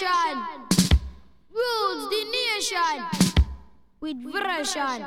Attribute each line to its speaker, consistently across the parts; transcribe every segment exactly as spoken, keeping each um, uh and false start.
Speaker 1: vibration. Rules the nation with version.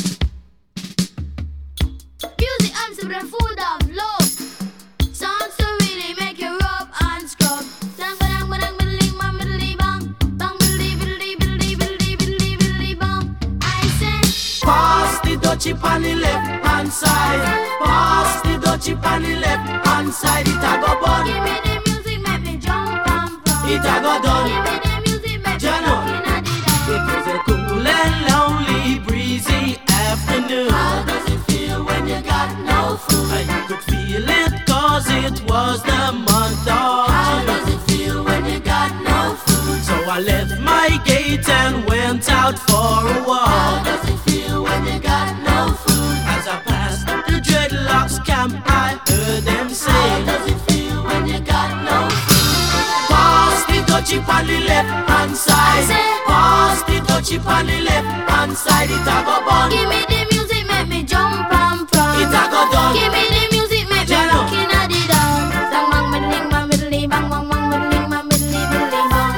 Speaker 1: Music arms to the food of love. Songs to really make you rub and scrub. Dang ba dang ba dang biddly bang biddly bang bang biddly biddly biddly biddly biddly biddly bang. I say,
Speaker 2: pass the dutchie on the left hand side. Pass the dutchie on the left hand side. It a go bun.
Speaker 1: Give me the music, make me jump and run.
Speaker 2: It a go done.
Speaker 1: Give me the music, make me looking at the
Speaker 2: It was a cool and lonely, breezy afternoon.
Speaker 3: How does it feel when you got no food?
Speaker 2: And you could feel it cause it was the month of
Speaker 3: How
Speaker 2: June.
Speaker 3: does it feel when you got no food?
Speaker 2: So I left my gate and went out for a
Speaker 3: How
Speaker 2: walk.
Speaker 3: does it feel when you got no food?
Speaker 2: As I passed the dreadlocks camp, I heard them
Speaker 3: How
Speaker 2: say,
Speaker 3: does it feel when you got no food?
Speaker 2: pass the dutchie on the left hand side. Pass the dutchie on the left hand side. It a go bun.
Speaker 1: Give me the music, make me jump and prance.
Speaker 2: It a go done.
Speaker 1: Give me the music, make me
Speaker 2: Jano.
Speaker 1: looking at the dance. Bang bang biddling bang biddly bang bang bang biddling bang biddly biddly bang.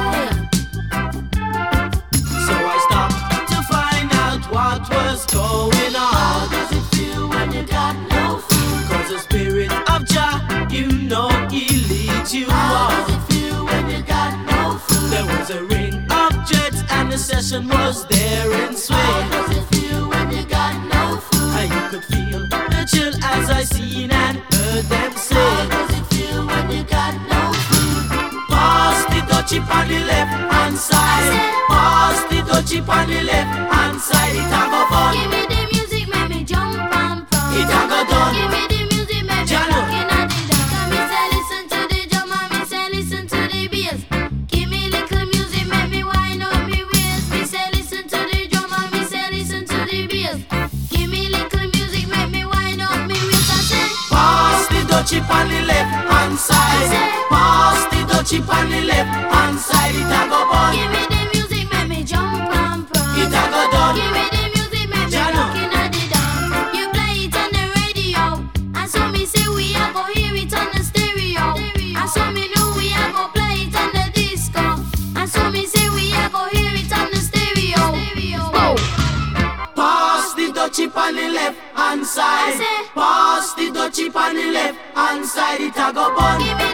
Speaker 2: So I stopped to find out what was going
Speaker 3: How
Speaker 2: on.
Speaker 3: does it feel when you got no food?
Speaker 2: Cause the spirit of Jah, you know he leads you
Speaker 3: How does
Speaker 2: on.
Speaker 3: it feel when you got no food?
Speaker 2: There was a ring of jets and the session was there in
Speaker 3: How
Speaker 2: swing.
Speaker 3: does it feel when you got no food?
Speaker 2: And you could feel the chill as I seen and heard them
Speaker 3: How
Speaker 2: say,
Speaker 3: does it feel when you got no food?
Speaker 2: pass the dutchie on the left hand side. Pass the dutchie on the left hand side. It a go fun.
Speaker 1: Give me the music, make me jump and prance.
Speaker 2: It a go done.
Speaker 1: Give me the music, make me
Speaker 2: Jano.
Speaker 1: looking at the dance. Come me say listen to the drum and me say listen to the bass. Give me little music, make me wind up me waist. Me say listen to the drum and me say listen to the bass. Give me little music, make me wind up me waist. I say,
Speaker 2: Pass the dutchie on the left hand side. Pass the dutchie on the left hand side. It a go bun.
Speaker 1: give me the music, make me jump and prance.
Speaker 2: It a go done.
Speaker 1: Give me the music, make me
Speaker 2: Jano.
Speaker 1: looking at the dance. You play it on the radio, and so me say we a go hear it on the stereo. And so me know we a go play it on the disco. And so me say we a go hear it on the stereo. Oh.
Speaker 2: Pass the dutchie on the left hand
Speaker 1: I
Speaker 2: side.
Speaker 1: say,
Speaker 2: Pass the dutchie on the left hand side. It a go bun.
Speaker 1: give me